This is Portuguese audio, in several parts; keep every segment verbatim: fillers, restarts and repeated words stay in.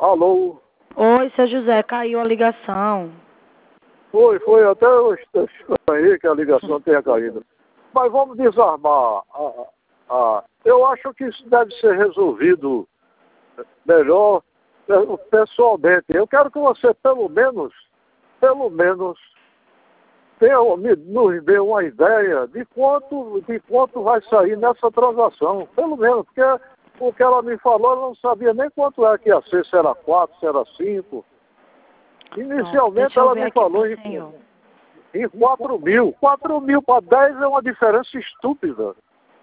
Alô? Oi, seu José, caiu a ligação. Foi, foi, até eu estranhei que a ligação tenha caído. Mas vamos desarmar. A, a, eu acho que isso deve ser resolvido melhor pessoalmente. Eu quero que você, pelo menos, pelo menos, tenha, me, nos dê uma ideia de quanto, de quanto vai sair nessa transação. Pelo menos, porque o que ela me falou, eu não sabia nem quanto é que ia ser, se era quatro, se era cinco. Inicialmente ela me falou em, em quatro mil. quatro mil para dez é uma diferença estúpida.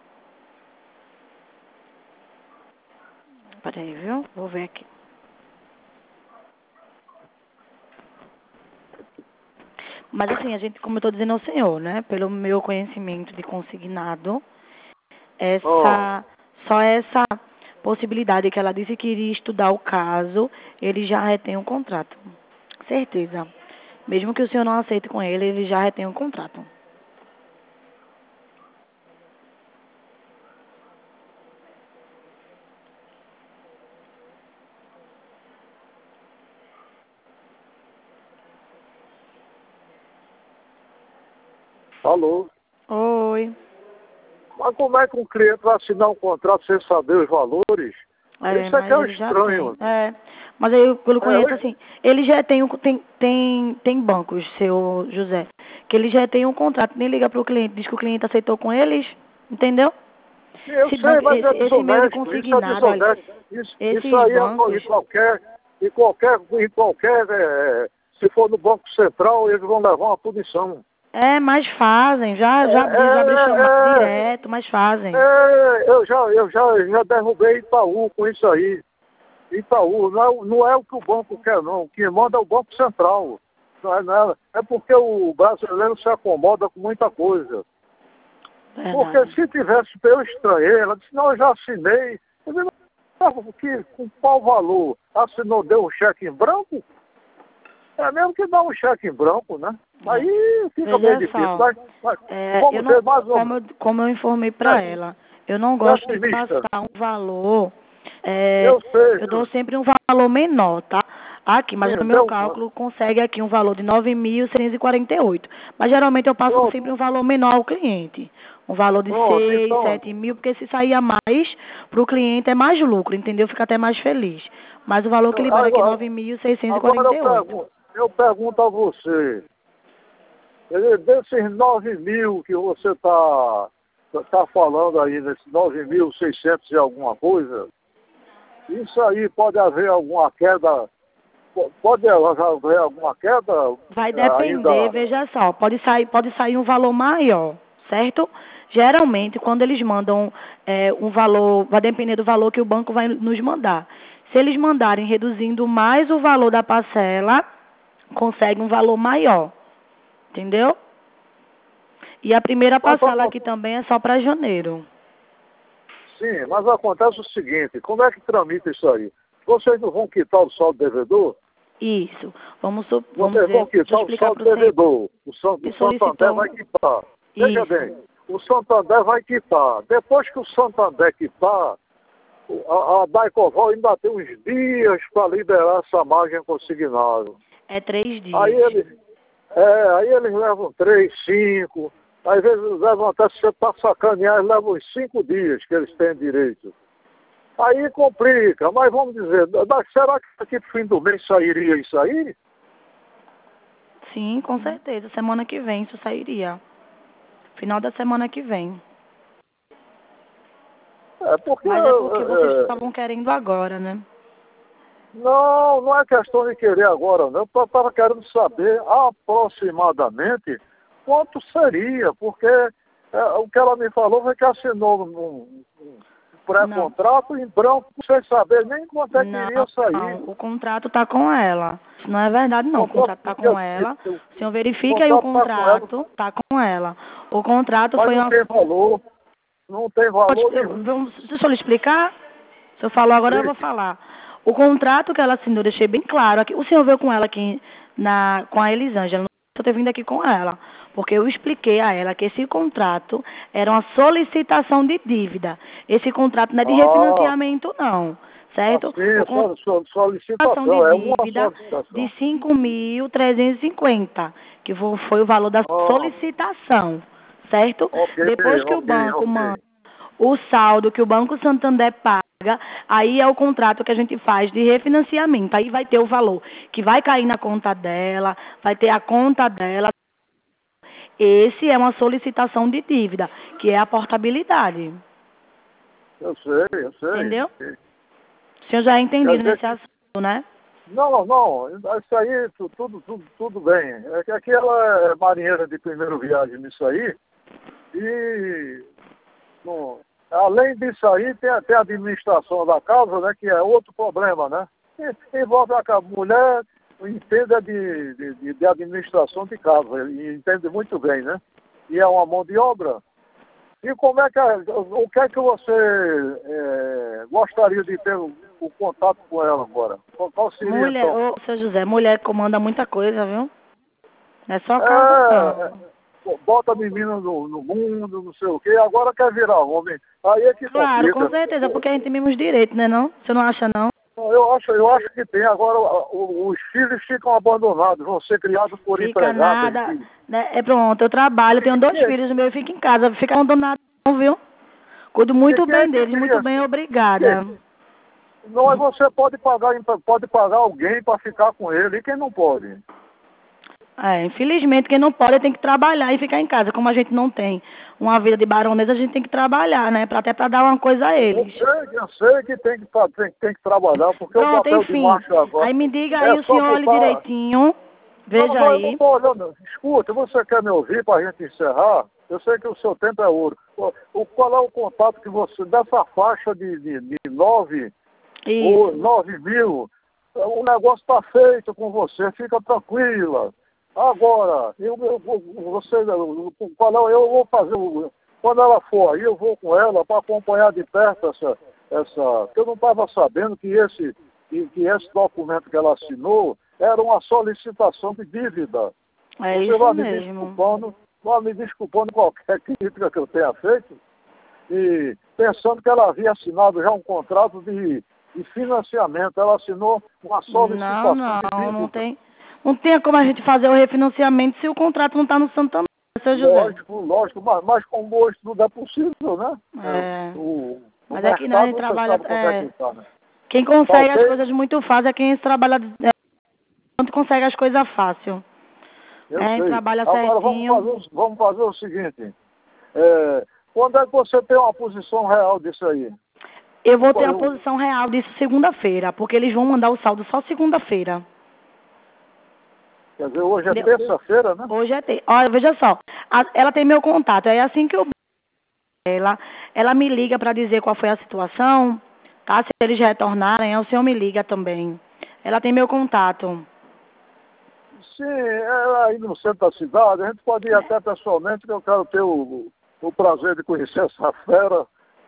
Peraí, viu? Vou ver aqui. Mas assim, a gente, como eu estou dizendo ao senhor, né? Pelo meu conhecimento de consignado, essa, oh. só essa possibilidade que ela disse que iria estudar o caso, ele já retém um contrato. Certeza. Mesmo que o senhor não aceite com ele, ele já retém um contrato. Alô? Oi. Mas como é que um cliente vai assinar um contrato sem saber os valores? É, Isso aqui é um estranho. É, mas aí, pelo conheço, é, assim, ele já tem, um, tem, tem, tem bancos, seu José, que ele já tem um contrato, nem liga para o cliente, diz que o cliente aceitou com eles, entendeu? Eu esse sei, banco, mas esse, é esse meio de desonesto, isso é consignado, olha, desonesto. Isso, esses isso aí bancos... é em qualquer, em qualquer, em qualquer é, se for no Banco Central, eles vão levar uma punição. É, mas fazem, já, já, é, já abre é, chamada é, direto, mas fazem. É, eu já, eu já, já derrubei Itaú com isso aí. Itaú, não é, não é o que o banco quer, não. Quem manda é o Banco Central. Não é, não é, é porque o brasileiro se acomoda com muita coisa. Verdade. Porque se tivesse, eu estranhei, ela disse, não, eu já assinei. Eu disse, não, que, com qual valor? Assinou, deu um cheque em branco? É mesmo que dá um cheque em branco, né? É. Aí fica Veja bem difícil. só, Mas, mas é, vamos eu ver não, mais um. como, eu, como eu informei para é, ela, eu não gosto de pessimista. passar um valor, é, eu sei. eu dou sempre um valor menor, tá? Aqui, mas Sim, o meu deu, cálculo consegue aqui um valor de nove mil seiscentos e quarenta e oito. Mas geralmente eu passo pronto. sempre um valor menor ao cliente. Um valor de Pronto, seis, então, sete mil, porque se sair a mais, para o cliente é mais lucro, entendeu? Fica até mais feliz. Mas o valor que ele vale aqui é agora, nove mil seiscentos e agora quarenta eu, e oito. pergunto, eu pergunto a você, desses nove mil que você está tá falando aí, nesses nove mil e seiscentos e alguma coisa, isso aí pode haver alguma queda, pode haver alguma queda? Vai depender, ainda... veja só, pode sair, pode sair um valor maior, certo? Geralmente, quando eles mandam é, um valor, vai depender do valor que o banco vai nos mandar. Se eles mandarem reduzindo mais o valor da parcela, consegue um valor maior, entendeu? E a primeira parcela aqui também é só para janeiro. Sim, mas acontece o seguinte, como é que tramita isso aí? Vocês não vão quitar o saldo devedor? Isso. Vamos, vamos Vocês dizer, vão quitar o saldo devedor. O, San, o Santander vai quitar. Veja bem, o Santander vai quitar. Depois que o Santander quitar, a, a Daicoval ainda tem uns dias para liberar essa margem consignada. É três dias. Aí eles, é, aí eles levam três, cinco, às vezes levam até, se você está sacanear, eles levam uns cinco dias que eles têm direito. Aí complica, mas vamos dizer, será que aqui pro fim do mês sairia isso aí? Sim, com certeza. Semana que vem isso sairia. Final da semana que vem. É porque, Mas é porque vocês é, estavam querendo agora, né? Não, não é questão de querer agora, não. Eu estava querendo saber aproximadamente quanto seria, porque é, o que ela me falou foi que assinou um, um pré-contrato em branco, sem saber nem quanto é que não, iria sair. Não, o contrato está com ela. Isso não é verdade, não. O contrato está com ela. O senhor verifica aí o contrato, está com ela. O contrato Mas foi não uma... tem valor, não tem valor nenhum. Vamos, deixa eu lhe explicar. Se eu falar agora, eu vou falar. O contrato que ela assinou, deixei bem claro aqui. O senhor veio com ela aqui, na, com a Elisângela. Não estou ter vindo aqui com ela. Porque eu expliquei a ela que esse contrato era uma solicitação de dívida. Esse contrato não é de Ah. refinanciamento, não. certo? Sim, Com só, só, solicitação, de é uma dívida solicitação. de cinco mil trezentos e cinquenta, que fo- foi o valor da Oh, solicitação, certo? ok, Depois que o ok, banco ok. manda o saldo que o Banco Santander paga, aí é o contrato que a gente faz de refinanciamento. Aí vai ter o valor que vai cair na conta dela, vai ter a conta dela. Esse é uma solicitação de dívida, que é a portabilidade. Eu sei, eu sei. Entendeu? O senhor já é entendido Quer dizer nesse assunto, né? Não, não, isso aí tu- tudo, tudo, tudo bem. É que aqui ela é marinheira de primeira viagem nisso aí. E não, além disso aí, tem, a- tem a administração da casa, né? Que é outro problema, né? E, envolve a ca- mulher, entende de, de, de- de administração de casa, e entende muito bem, né? E é uma mão de obra. E como é que é, o que é que você é, gostaria de ter o, o contato com ela agora? Qual, qual seria Mulher, então? ô, seu José, mulher comanda muita coisa, viu? Não é só casa, É, não. é, bota menino no, no mundo, não sei o quê, agora quer virar homem. Aí é que Claro, com complica. certeza, porque a gente tem mesmos direitos, né, não? Você não acha, não? Eu acho, eu acho que tem. Agora o- os filhos ficam abandonados, vão ser criados por Fica empregadas. nada, E, né? É pronto, eu trabalho, tenho dois e, filhos, o meu fica em casa, fica abandonado, não, viu? Cuido e muito quem é bem que deles, muito cria? bem, Que, obrigada. não é você pode pagar, pode pagar alguém para ficar com ele, e quem não pode? É, infelizmente, quem não pode tem que trabalhar e ficar em casa. Como a gente não tem uma vida de baronesa, a gente tem que trabalhar, né? Pra, até para dar uma coisa a Eu eles. sei, eu sei que tem que, tra- tem, tem que trabalhar, porque o Pronto, papel de enfim. macho agora Aí me diga aí, é o só senhor olhe botar. direitinho. Não, Veja não, eu não aí. estou olhando. Escuta, você quer me ouvir para a gente encerrar? Eu sei que o seu tempo é ouro. O, o- qual é o contato que você, dessa faixa de, de, de nove ou Isso. nove mil, o negócio está feito com você, fica tranquila. Agora, eu, eu, vou- você, qual é, eu vou fazer, o- quando ela for aí, eu vou com ela para acompanhar de perto essa, essa, eu não estava sabendo que esse, que, que esse documento que ela assinou era uma solicitação de dívida. É Você isso vai me mesmo. desculpando, vai me desculpando qualquer crítica que eu tenha feito, e pensando que ela havia assinado já um contrato de, de financiamento, ela assinou uma Não, solicitação de não, não dívida. tem. Não tem como a gente fazer o refinanciamento se o contrato não está no Santander, seu José. Lógico, lógico, mas, mas como hoje tudo é possível, né? É. É, o, o Mas aqui não, a mercado, gente você trabalha. sabe como é que É, está, né? quem Tá consegue as ok? coisas muito fácil é quem trabalha. É, quanto consegue as coisas fácil. Eu É, a gente sei. trabalha Agora vamos certinho. fazer, o- vamos fazer o seguinte. É, quando é que você tem uma posição real disso aí? Eu vou ter a Eu, posição real disso segunda-feira, porque eles vão mandar o saldo só segunda-feira. quer dizer, hoje é Entendeu? terça-feira, né? Hoje é ter. Olha, veja só. a- ela tem meu contato. É assim que eu. Ela, ela me liga para dizer qual foi a situação. Tá? Se eles retornarem, aí o senhor me liga também. Ela tem meu contato. Sim, é aí no centro da cidade, a gente pode ir até pessoalmente, que eu quero ter o, o prazer de conhecer essa fera.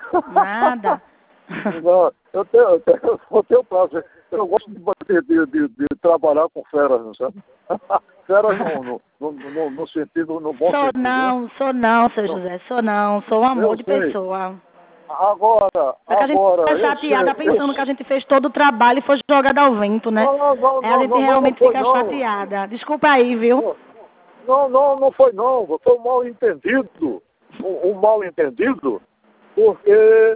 Nada. Não, eu tenho, eu tenho, eu tenho prazer. Eu gosto de, bater- de, de, de trabalhar com feras, não sabe? Feras no, no, no, no, no sentido, no bom Sou sentido, né? não, sou não, seu Não, José. Sou não. Sou um amor eu de sei. pessoa. Agora, Só que a gente agora, fica eu chateada sei, eu pensando que a sei. gente fez todo o trabalho e foi jogado ao vento, né? Não, não, não, Aí a não, gente não, não, não realmente foi fica não. chateada. Desculpa aí, viu? Não, não, não foi não. Foi um mal entendido. Um, um mal entendido, porque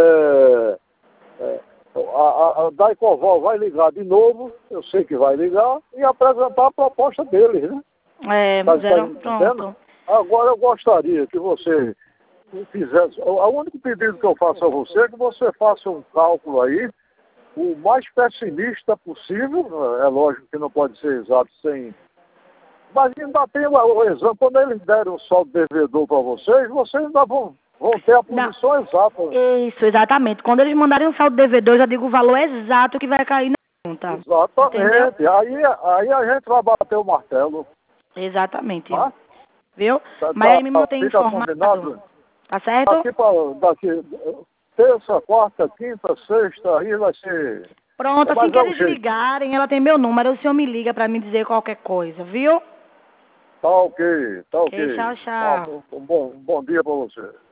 é, é, a, a, a Daicoval vai ligar de novo, eu sei que vai ligar, e apresentar a proposta deles, né? É, Tá, tá zero, entendendo? pronto. Agora eu gostaria que você fizesse. O o único pedido que eu faço a você é que você faça um cálculo aí, o mais pessimista possível. É lógico que não pode ser exato sem. Mas ainda tem o, o exame, quando eles derem o saldo devedor para vocês, vocês ainda vão, vão ter a Não. posição exata. Isso, exatamente. Quando eles mandarem um saldo devedor, eu já digo o valor exato que vai cair na conta. Entendeu? Exatamente. Aí, aí a gente vai bater o martelo. Exatamente. Tá? Viu? Tá, Mas aí tá, me mantém fica informado. combinado? Tá certo? Daqui para daqui, terça, quarta, quinta, sexta, aí vai ser. Pronto, assim Mas que é o eles jeito. ligarem, ela tem meu número, o senhor me liga pra me dizer qualquer coisa, viu? Tá ok, tá ok. Ok, tchau, Ah, tchau. um, bom, um bom dia para você.